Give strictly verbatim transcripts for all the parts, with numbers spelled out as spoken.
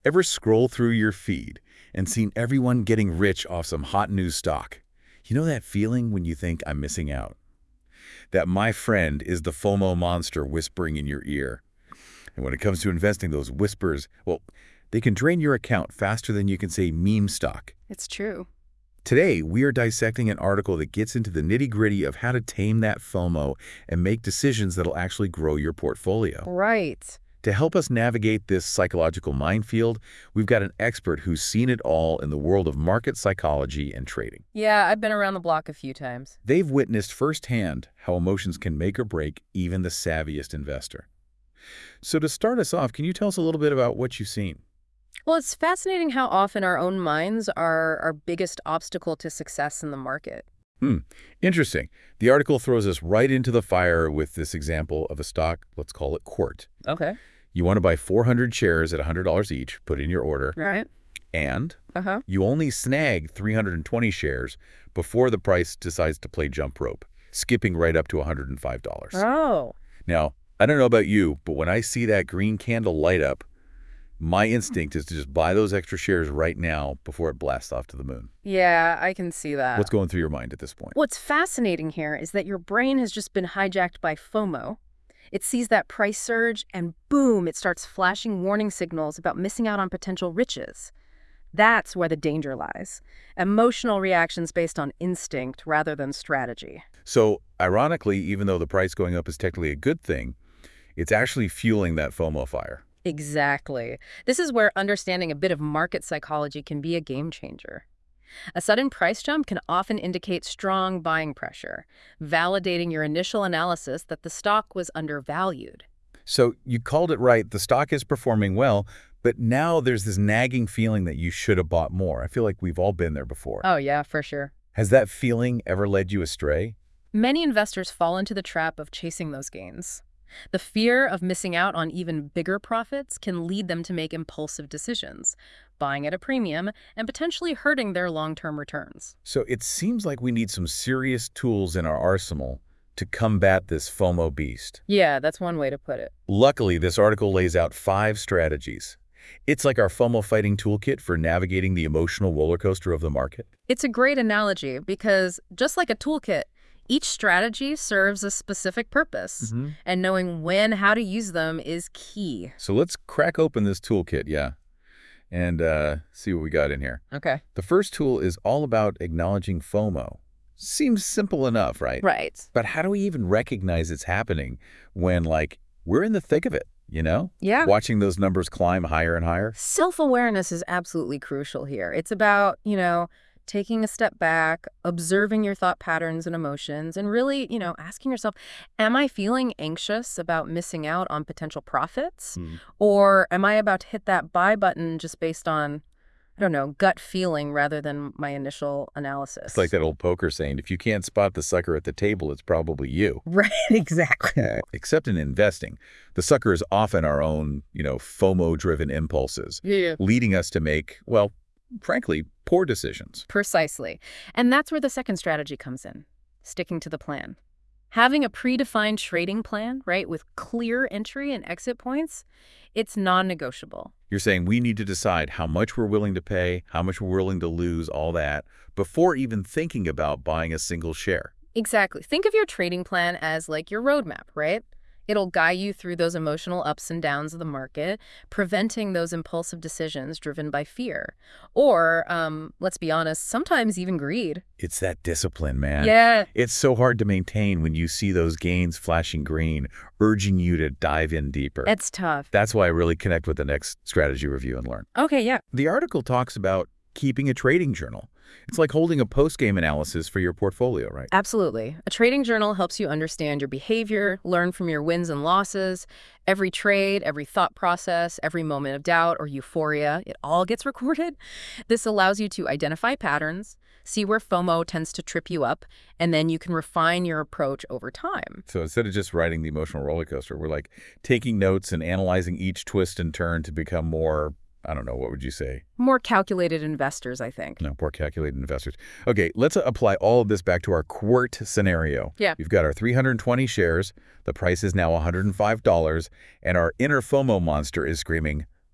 Ever scroll through your feed and seen everyone getting rich off some hot new stock? You know that feeling when you think, I'm missing out? That my friend is the FOMO monster whispering in your ear. And when it comes to investing, those whispers, well, they can drain your account faster than you can say meme stock. It's true. Today, we are dissecting an article that gets into the nitty-gritty of how to tame that FOMO and make decisions that'll actually grow your portfolio. Right. To help us navigate this psychological minefield, we've got an expert who's seen it all in the world of market psychology and trading. Yeah, I've been around the block a few times. They've witnessed firsthand how emotions can make or break even the savviest investor. So to start us off, can you tell us a little bit about what you've seen? Well, it's fascinating how often our own minds are our biggest obstacle to success in the market. Hmm, interesting. The article throws us right into the fire with this example of a stock, let's call it Quart. Okay. You want to buy four hundred shares at one hundred dollars each, put in your order, Right. and Uh-huh. you only snag three hundred twenty shares before the price decides to play jump rope, skipping right up to one hundred five dollars. Oh. Now, I don't know about you, but when I see that green candle light up, my instinct is to just buy those extra shares right now before it blasts off to the moon. Yeah, I can see that. What's going through your mind at this point? What's fascinating here is that your brain has just been hijacked by FOMO. It sees that price surge and boom, it starts flashing warning signals about missing out on potential riches. That's where the danger lies. Emotional reactions based on instinct rather than strategy. So, ironically, even though the price going up is technically a good thing, it's actually fueling that FOMO fire. Exactly. This is where understanding a bit of market psychology can be a game changer. A sudden price jump can often indicate strong buying pressure, validating your initial analysis that the stock was undervalued. So you called it right. The stock is performing well, but now there's this nagging feeling that you should have bought more. I feel like we've all been there before. Oh, yeah, for sure. Has that feeling ever led you astray? Many investors fall into the trap of chasing those gains. The fear of missing out on even bigger profits can lead them to make impulsive decisions, buying at a premium and potentially hurting their long-term returns. So it seems like we need some serious tools in our arsenal to combat this FOMO beast. Yeah, that's one way to put it. Luckily, this article lays out five strategies. It's like our FOMO fighting toolkit for navigating the emotional roller coaster of the market. It's a great analogy because just like a toolkit, each strategy serves a specific purpose, Mm-hmm. and knowing when, how to use them is key. So let's crack open this toolkit, yeah, and uh, see what we got in here. Okay. The first tool is all about acknowledging FOMO. Seems simple enough, right? Right. But how do we even recognize it's happening when, like, we're in the thick of it, you know? Yeah. Watching those numbers climb higher and higher? Self-awareness is absolutely crucial here. It's about, you know, taking a step back, observing your thought patterns and emotions, and really, you know, asking yourself, am I feeling anxious about missing out on potential profits? Hmm. Or am I about to hit that buy button just based on, I don't know, gut feeling rather than my initial analysis? It's like that old poker saying, if you can't spot the sucker at the table, it's probably you. Right, exactly. Except in investing, the sucker is often our own, you know, FOMO-driven impulses, Yeah. leading us to make, well, frankly, poor decisions. Precisely. And that's where the second strategy comes in, sticking to the plan. Having a predefined trading plan, right, with clear entry and exit points, it's non-negotiable. You're saying we need to decide how much we're willing to pay, how much we're willing to lose, all that, before even thinking about buying a single share. Exactly. Think of your trading plan as like your roadmap, right? It'll guide you through those emotional ups and downs of the market, preventing those impulsive decisions driven by fear. Or, um, let's be honest, sometimes even greed. It's that discipline, man. Yeah. It's so hard to maintain when you see those gains flashing green, urging you to dive in deeper. It's tough. That's why I really connect with the next strategy review and learn. Okay, yeah. The article talks about keeping a trading journal. It's like holding a post-game analysis for your portfolio, right? Absolutely. A trading journal helps you understand your behavior, learn from your wins and losses. Every trade, every thought process, every moment of doubt or euphoria, it all gets recorded. This allows you to identify patterns, see where FOMO tends to trip you up, and then you can refine your approach over time. So instead of just riding the emotional roller coaster, we're like taking notes and analyzing each twist and turn to become more, I don't know, what would you say? More calculated investors, I think. No, poor calculated investors. Okay, let's apply all of this back to our Quart scenario. Yeah. We've got our three hundred twenty shares, the price is now one hundred five dollars, and our inner FOMO monster is screaming,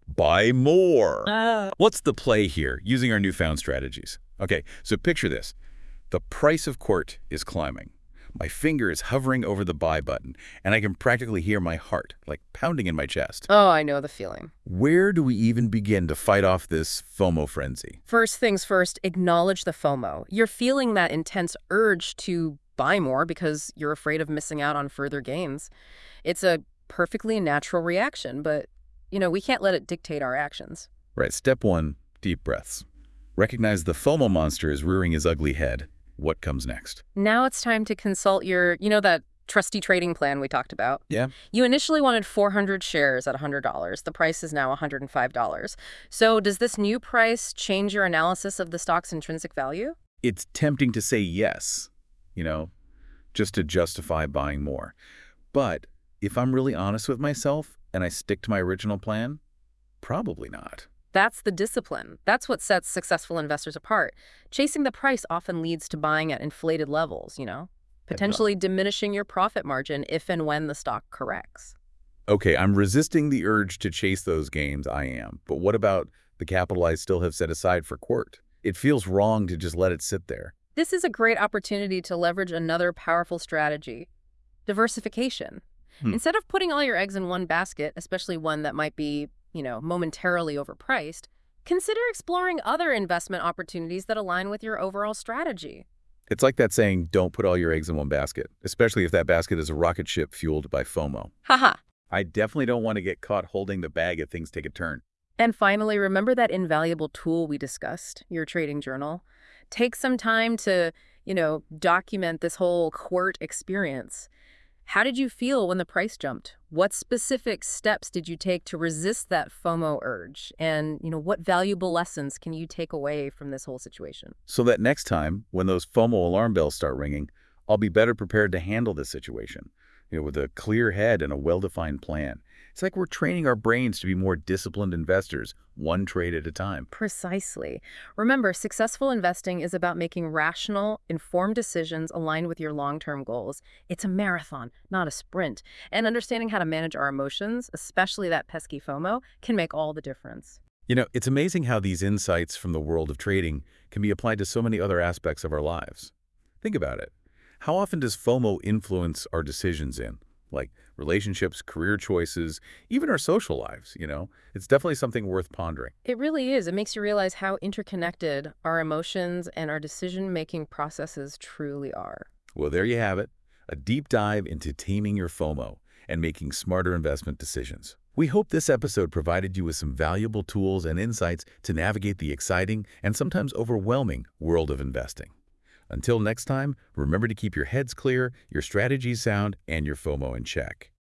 Buy more. Ah. What's the play here using our newfound strategies? Okay, so picture this. The price of Quart is climbing. My finger is hovering over the buy button, and I can practically hear my heart, like pounding in my chest. Oh, I know the feeling. Where do we even begin to fight off this FOMO frenzy? First things first, acknowledge the FOMO. You're feeling that intense urge to buy more because you're afraid of missing out on further gains. It's a perfectly natural reaction, but, you know, we can't let it dictate our actions. Right, step one, deep breaths. Recognize the FOMO monster is rearing his ugly head. What comes next? Now it's time to consult your, you know, that trusty trading plan we talked about. Yeah. You initially wanted four hundred shares at one hundred dollars. The price is now one hundred five dollars. So does this new price change your analysis of the stock's intrinsic value? It's tempting to say yes, you know, just to justify buying more. But if I'm really honest with myself and I stick to my original plan, probably not. That's the discipline. That's what sets successful investors apart. Chasing the price often leads to buying at inflated levels, you know, potentially diminishing your profit margin if and when the stock corrects. Okay, I'm resisting the urge to chase those gains, I am. But what about the capital I still have set aside for Quart? It feels wrong to just let it sit there. This is a great opportunity to leverage another powerful strategy, diversification. Hmm. Instead of putting all your eggs in one basket, especially one that might be, you know, momentarily overpriced, consider exploring other investment opportunities that align with your overall strategy. It's like that saying, don't put all your eggs in one basket, especially if that basket is a rocket ship fueled by FOMO. Haha. I definitely don't want to get caught holding the bag if things take a turn. And finally, remember that invaluable tool we discussed, your trading journal. Take some time to, you know, document this whole Quart experience. How did you feel when the price jumped? What specific steps did you take to resist that FOMO urge? And, you know, what valuable lessons can you take away from this whole situation? So that next time, when those FOMO alarm bells start ringing, I'll be better prepared to handle this situation, you know, with a clear head and a well-defined plan. It's like we're training our brains to be more disciplined investors, one trade at a time. Precisely. Remember, successful investing is about making rational, informed decisions aligned with your long-term goals. It's a marathon, not a sprint. And understanding how to manage our emotions, especially that pesky FOMO, can make all the difference. You know, it's amazing how these insights from the world of trading can be applied to so many other aspects of our lives. Think about it. How often does FOMO influence our decisions in, like relationships, career choices, even our social lives, you know? It's definitely something worth pondering. It really is. It makes you realize how interconnected our emotions and our decision-making processes truly are. Well, there you have it, a deep dive into taming your FOMO and making smarter investment decisions. We hope this episode provided you with some valuable tools and insights to navigate the exciting and sometimes overwhelming world of investing. Until next time, remember to keep your heads clear, your strategies sound, and your FOMO in check.